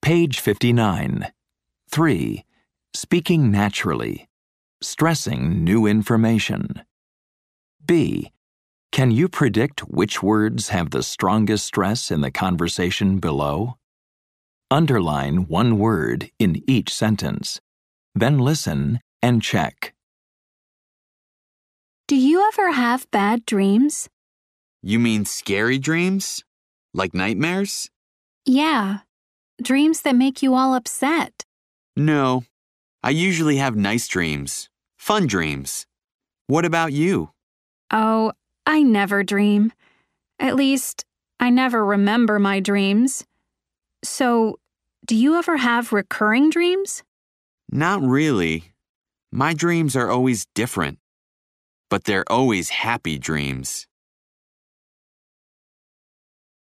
Page 59. 3. Speaking naturally. Stressing new information. B. Can you predict which words have the strongest stress in the conversation below? Underline one word in each sentence. Then listen and check. Do you ever have bad dreams? You mean scary dreams? Like nightmares? Yeah, dreams that make you all upset. No, I usually have nice dreams, fun dreams. What about you? Oh, I never dream. At least, I never remember my dreams. So, do you ever have recurring dreams? Not really. My dreams are always different, but they're always happy dreams.